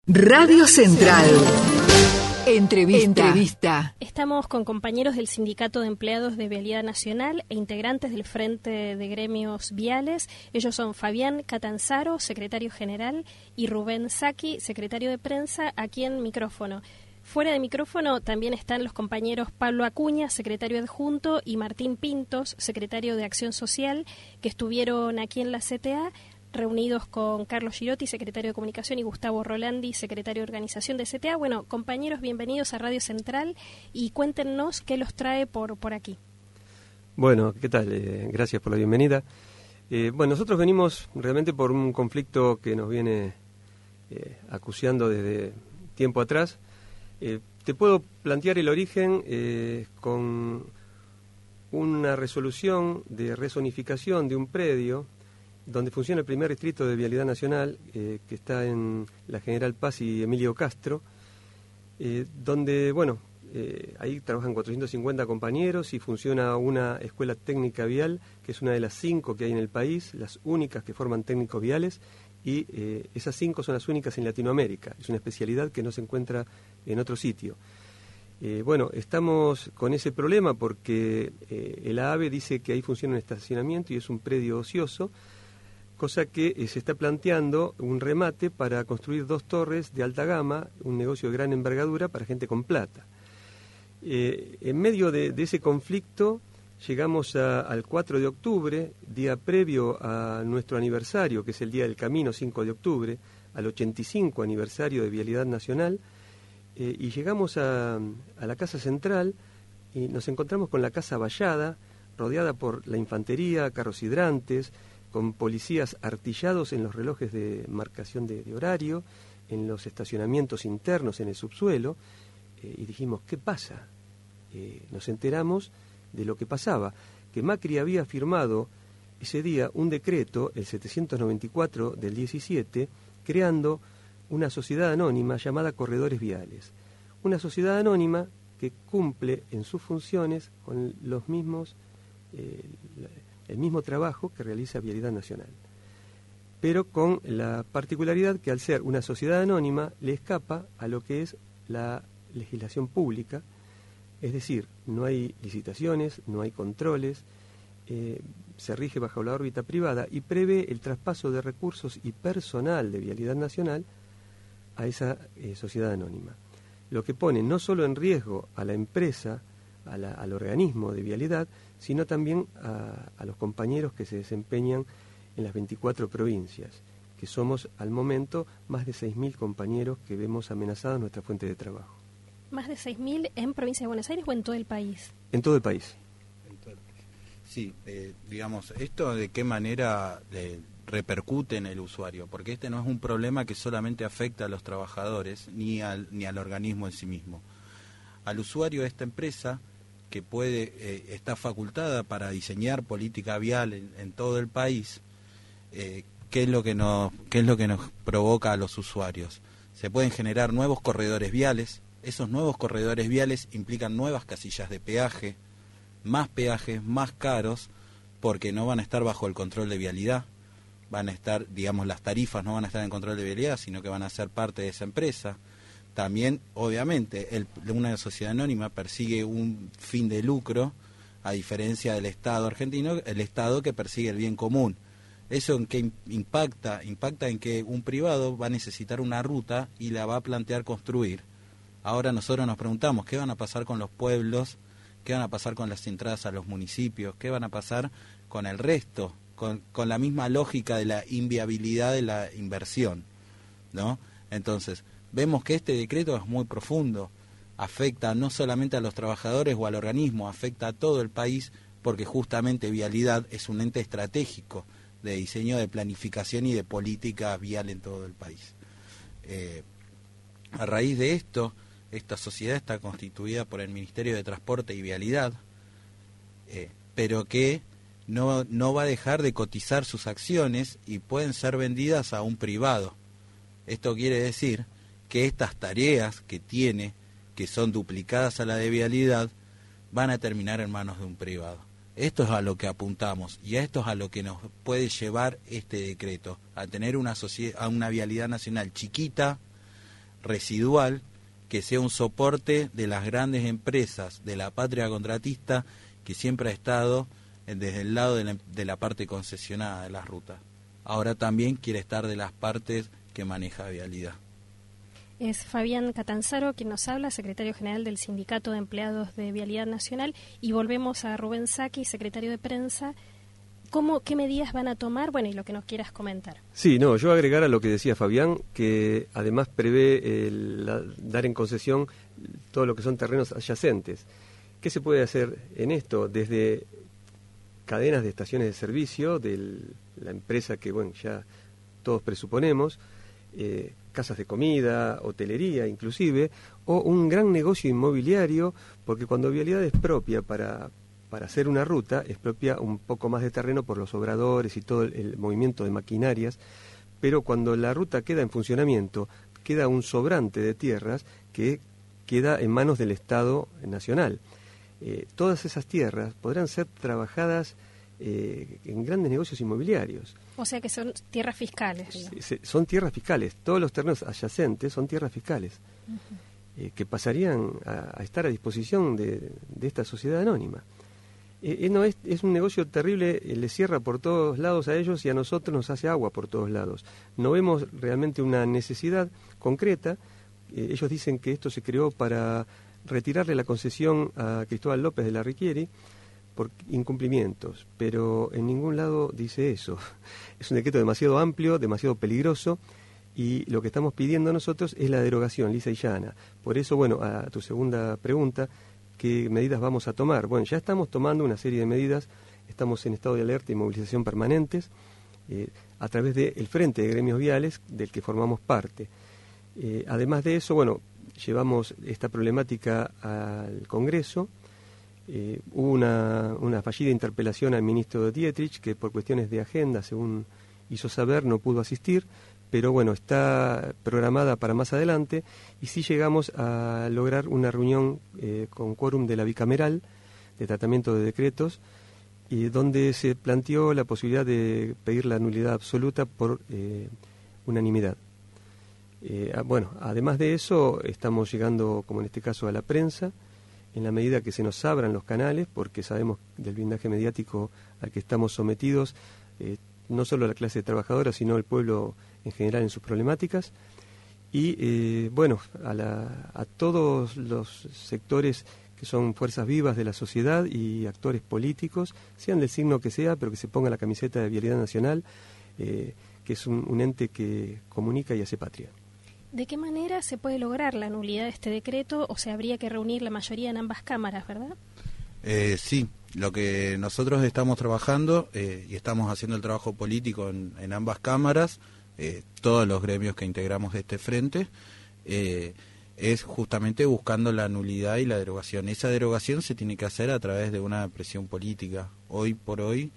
Radio Central. Entrevista. Estamos con compañeros del Sindicato de Empleados de Vialidad Nacional e integrantes del Frente de Gremios Viales. Ellos son Fabián Catanzaro, secretario general, y Rubén Saki, secretario de prensa, aquí en micrófono. Fuera de micrófono también están los compañeros Pablo Acuña, secretario adjunto, y Martín Pintos, secretario de Acción Social, que estuvieron aquí en la CTA, reunidos con Carlos Girotti, secretario de Comunicación, y Gustavo Rolandi, secretario de Organización de CTA. Bueno, compañeros, bienvenidos a Radio Central y cuéntenos qué los trae por aquí. Bueno, ¿qué tal? Gracias por la bienvenida. Bueno, nosotros venimos realmente por un conflicto que nos viene acuciando desde tiempo atrás. Te puedo plantear el origen con una resolución de rezonificación de un predio donde funciona el primer distrito de Vialidad Nacional, que está en la General Paz y Emilio Castro, donde, bueno, ahí trabajan 450 compañeros y funciona una escuela técnica vial, que es una de las 5 que hay en el país, las únicas que forman técnicos viales, y esas 5 son las únicas en Latinoamérica. Es una especialidad que no se encuentra en otro sitio. Bueno, estamos con ese problema porque el AAVE dice que ahí funciona un estacionamiento y es un predio ocioso, cosa que se está planteando un remate para construir 2 torres de alta gama, un negocio de gran envergadura para gente con plata. En medio de ese conflicto llegamos al 4 de octubre, día previo a nuestro aniversario, que es el Día del Camino, 5 de octubre, al 85 aniversario de Vialidad Nacional, y llegamos a la Casa Central y nos encontramos con la casa vallada, rodeada por la infantería, carros hidrantes, con policías artillados en los relojes de marcación de horario, en los estacionamientos internos, en el subsuelo, y dijimos, ¿qué pasa? Nos enteramos de lo que pasaba, que Macri había firmado ese día un decreto, el 794 del 17, creando una sociedad anónima llamada Corredores Viales. Una sociedad anónima que cumple en sus funciones con los mismos... el mismo trabajo que realiza Vialidad Nacional, pero con la particularidad que al ser una sociedad anónima le escapa a lo que es la legislación pública, es decir, no hay licitaciones, no hay controles, se rige bajo la órbita privada y prevé el traspaso de recursos y personal de Vialidad Nacional a esa sociedad anónima, lo que pone no solo en riesgo a la empresa, al organismo de vialidad, sino también a los compañeros que se desempeñan en las 24 provincias, que somos al momento más de 6.000 compañeros que vemos amenazados nuestra fuente de trabajo. ¿Más de 6.000 en provincia de Buenos Aires o en todo el país? En todo el país. Sí, digamos, ¿esto de qué manera repercute en el usuario? Porque este no es un problema que solamente afecta a los trabajadores ni al organismo en sí mismo. Al usuario de esta empresa, que está facultada para diseñar política vial en todo el país, ¿qué es lo que nos provoca a los usuarios? Se pueden generar nuevos corredores viales. Esos nuevos corredores viales implican nuevas casillas de peajes más caros, porque no van a estar bajo el control de vialidad, van a estar, digamos, las tarifas no van a estar en control de vialidad, sino que van a ser parte de esa empresa. También, obviamente, una sociedad anónima persigue un fin de lucro, a diferencia del Estado argentino, el Estado que persigue el bien común. ¿Eso en qué impacta? Impacta en que un privado va a necesitar una ruta y la va a plantear construir. Ahora nosotros nos preguntamos, ¿qué van a pasar con los pueblos? ¿Qué van a pasar con las entradas a los municipios? ¿Qué van a pasar con el resto? Con la misma lógica de la inviabilidad de la inversión, ¿no? Entonces, vemos que este decreto es muy profundo, afecta no solamente a los trabajadores o al organismo, afecta a todo el país, porque justamente Vialidad es un ente estratégico de diseño, de planificación y de política vial en todo el país. A raíz de esto, esta sociedad está constituida por el Ministerio de Transporte y Vialidad, pero que no va a dejar de cotizar sus acciones y pueden ser vendidas a un privado. Esto quiere decir que estas tareas que tiene, que son duplicadas a la de Vialidad, van a terminar en manos de un privado. Esto es a lo que apuntamos y a esto es a lo que nos puede llevar este decreto, a tener una Vialidad Nacional chiquita, residual, que sea un soporte de las grandes empresas, de la patria contratista, que siempre ha estado desde el lado de la parte concesionada de las rutas. Ahora también quiere estar de las partes que maneja Vialidad. Es Fabián Catanzaro quien nos habla, secretario general del Sindicato de Empleados de Vialidad Nacional, y volvemos a Rubén Sacchi, secretario de prensa. ¿Qué medidas van a tomar? Bueno, y lo que nos quieras comentar. Sí, yo agregar a lo que decía Fabián, que además prevé dar en concesión todo lo que son terrenos adyacentes. ¿Qué se puede hacer en esto? Desde cadenas de estaciones de servicio de la empresa que, bueno, ya todos presuponemos, casas de comida, hotelería inclusive, o un gran negocio inmobiliario, porque cuando Vialidad expropia para hacer una ruta, expropia un poco más de terreno por los obradores y todo el movimiento de maquinarias, pero cuando la ruta queda en funcionamiento, queda un sobrante de tierras que queda en manos del Estado Nacional. Todas esas tierras podrán ser trabajadas en grandes negocios inmobiliarios. O sea que son tierras fiscales. Son tierras fiscales, todos los terrenos adyacentes son tierras fiscales, que pasarían a estar a disposición de esta sociedad anónima. Es un negocio terrible, le cierra por todos lados a ellos y a nosotros nos hace agua por todos lados. No vemos realmente una necesidad concreta. Ellos dicen que esto se creó para retirarle la concesión a Cristóbal López de la Riquieri por incumplimientos, pero en ningún lado dice eso. Es un decreto demasiado amplio, demasiado peligroso, y lo que estamos pidiendo nosotros es la derogación lisa y llana. Por eso, bueno, a tu segunda pregunta, ¿qué medidas vamos a tomar? Bueno, ya estamos tomando una serie de medidas, estamos en estado de alerta y movilización permanentes, a través del Frente de Gremios Viales, del que formamos parte. Además de eso, bueno, llevamos esta problemática al Congreso. Hubo una fallida interpelación al ministro Dietrich, que por cuestiones de agenda, según hizo saber, no pudo asistir, pero bueno, está programada para más adelante, y sí llegamos a lograr una reunión con quórum de la bicameral de tratamiento de decretos, donde se planteó la posibilidad de pedir la nulidad absoluta por unanimidad. Bueno, además de eso, estamos llegando, como en este caso, a la prensa, en la medida que se nos abran los canales, porque sabemos del blindaje mediático al que estamos sometidos, no solo la clase trabajadora, sino el pueblo en general en sus problemáticas. Y bueno, a todos los sectores que son fuerzas vivas de la sociedad y actores políticos, sean del signo que sea, pero que se ponga la camiseta de Vialidad Nacional, que es un ente que comunica y hace patria. ¿De qué manera se puede lograr la nulidad de este decreto? O sea, habría que reunir la mayoría en ambas cámaras, ¿verdad? Sí, lo que nosotros estamos trabajando y estamos haciendo el trabajo político en ambas cámaras, todos los gremios que integramos este frente, es justamente buscando la nulidad y la derogación. Esa derogación se tiene que hacer a través de una presión política. Hoy por hoy,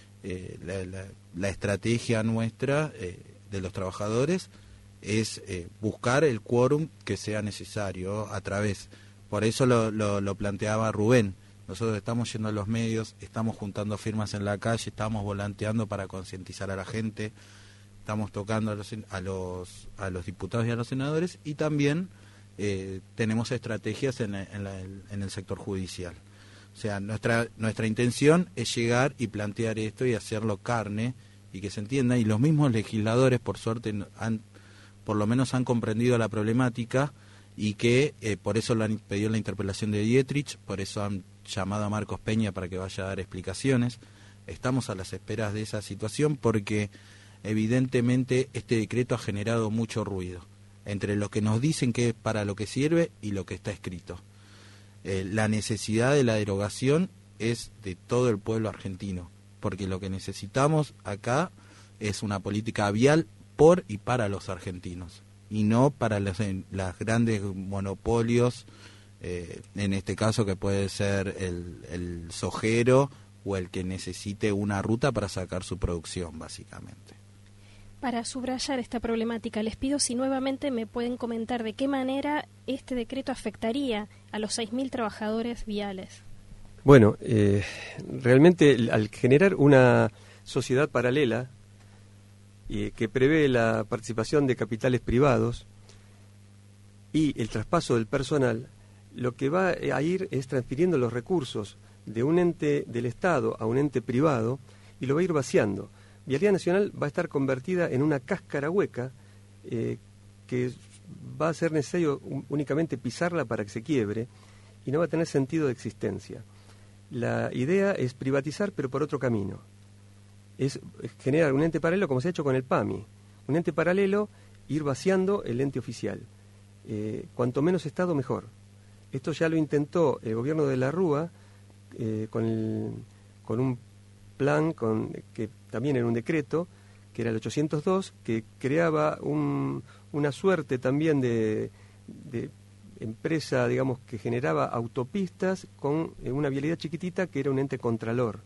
la estrategia nuestra de los trabajadores es buscar el quórum que sea necesario a través. Por eso lo planteaba Rubén. Nosotros estamos yendo a los medios, estamos juntando firmas en la calle, estamos volanteando para concientizar a la gente, estamos tocando a los diputados y a los senadores, y también tenemos estrategias en el sector judicial. O sea, nuestra intención es llegar y plantear esto y hacerlo carne y que se entienda, y los mismos legisladores, por suerte, por lo menos han comprendido la problemática, y que por eso lo han pedido la interpelación de Dietrich, por eso han llamado a Marcos Peña para que vaya a dar explicaciones. Estamos a las esperas de esa situación porque evidentemente este decreto ha generado mucho ruido entre lo que nos dicen que es para lo que sirve y lo que está escrito. La necesidad de la derogación es de todo el pueblo argentino, porque lo que necesitamos acá es una política vial por y para los argentinos, y no para las grandes monopolios, en este caso que puede ser el sojero o el que necesite una ruta para sacar su producción, básicamente. Para subrayar esta problemática, les pido si nuevamente me pueden comentar de qué manera este decreto afectaría a los 6.000 trabajadores viales. Bueno, realmente al generar una sociedad paralela que prevé la participación de capitales privados, y el traspaso del personal, lo que va a ir es transfiriendo los recursos de un ente del Estado a un ente privado y lo va a ir vaciando. Vialidad Nacional va a estar convertida en una cáscara hueca que va a ser necesario únicamente pisarla para que se quiebre y no va a tener sentido de existencia. La idea es privatizar, pero por otro camino. Es generar un ente paralelo, como se ha hecho con el PAMI. Un ente paralelo, ir vaciando el ente oficial. Cuanto menos Estado, mejor. Esto ya lo intentó el gobierno de la Rúa con un plan que también era un decreto, que era el 802, que creaba una suerte también de empresa, digamos, que generaba autopistas con una vialidad chiquitita que era un ente contralor.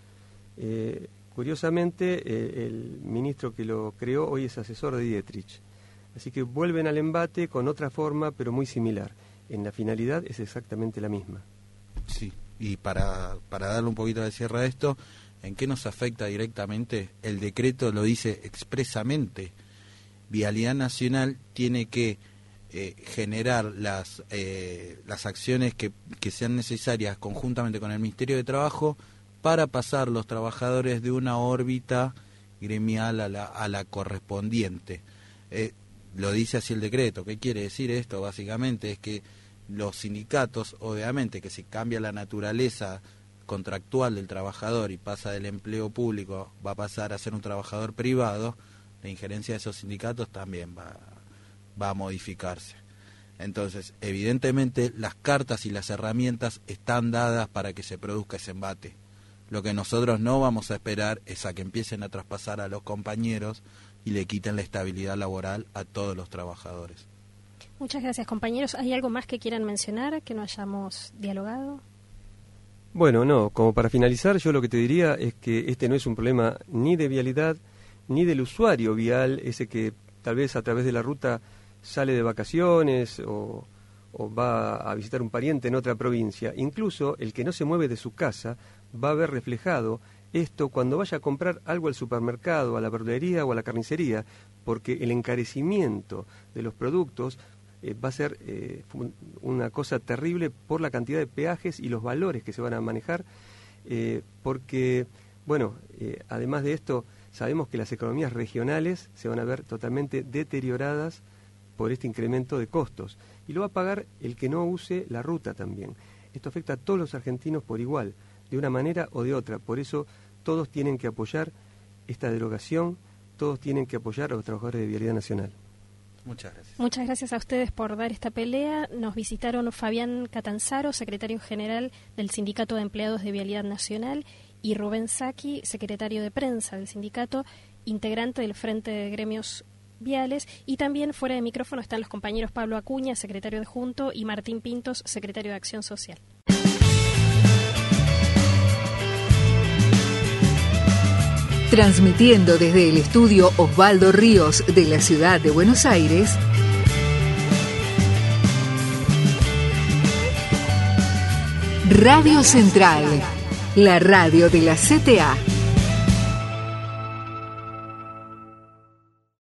Curiosamente, el ministro que lo creó hoy es asesor de Dietrich. Así que vuelven al embate con otra forma, pero muy similar. En la finalidad es exactamente la misma. Sí, y para darle un poquito de cierre a esto, ¿en qué nos afecta directamente? El decreto lo dice expresamente. Vialidad Nacional tiene que generar las acciones que sean necesarias conjuntamente con el Ministerio de Trabajo para pasar los trabajadores de una órbita gremial a la correspondiente. Lo dice así el decreto. ¿Qué quiere decir esto? Básicamente es que los sindicatos, obviamente que si cambia la naturaleza contractual del trabajador y pasa del empleo público, va a pasar a ser un trabajador privado, la injerencia de esos sindicatos también va a modificarse. Entonces, evidentemente, las cartas y las herramientas están dadas para que se produzca ese embate. Lo que nosotros no vamos a esperar es a que empiecen a traspasar a los compañeros y le quiten la estabilidad laboral a todos los trabajadores. Muchas gracias, compañeros. ¿Hay algo más que quieran mencionar, que no hayamos dialogado? Bueno, no, como para finalizar, yo lo que te diría es que este no es un problema ni de vialidad, ni del usuario vial, ese que tal vez a través de la ruta sale de vacaciones o va a visitar un pariente en otra provincia. Incluso el que no se mueve de su casa va a ver reflejado esto cuando vaya a comprar algo al supermercado, a la verdulería o a la carnicería, porque el encarecimiento de los productos va a ser una cosa terrible por la cantidad de peajes y los valores que se van a manejar, porque, bueno, además de esto, sabemos que las economías regionales se van a ver totalmente deterioradas por este incremento de costos, y lo va a pagar el que no use la ruta también. Esto afecta a todos los argentinos por igual, de una manera o de otra. Por eso todos tienen que apoyar esta derogación, todos tienen que apoyar a los trabajadores de Vialidad Nacional. Muchas gracias. Muchas gracias a ustedes por dar esta pelea. Nos visitaron Fabián Catanzaro, secretario general del Sindicato de Empleados de Vialidad Nacional, y Rubén Saki, secretario de prensa del sindicato, integrante del Frente de Gremios Viales, y también fuera de micrófono están los compañeros Pablo Acuña, secretario adjunto, y Martín Pintos, secretario de Acción Social. Transmitiendo desde el estudio Osvaldo Ríos de la ciudad de Buenos Aires, Radio Central, la radio de la CTA.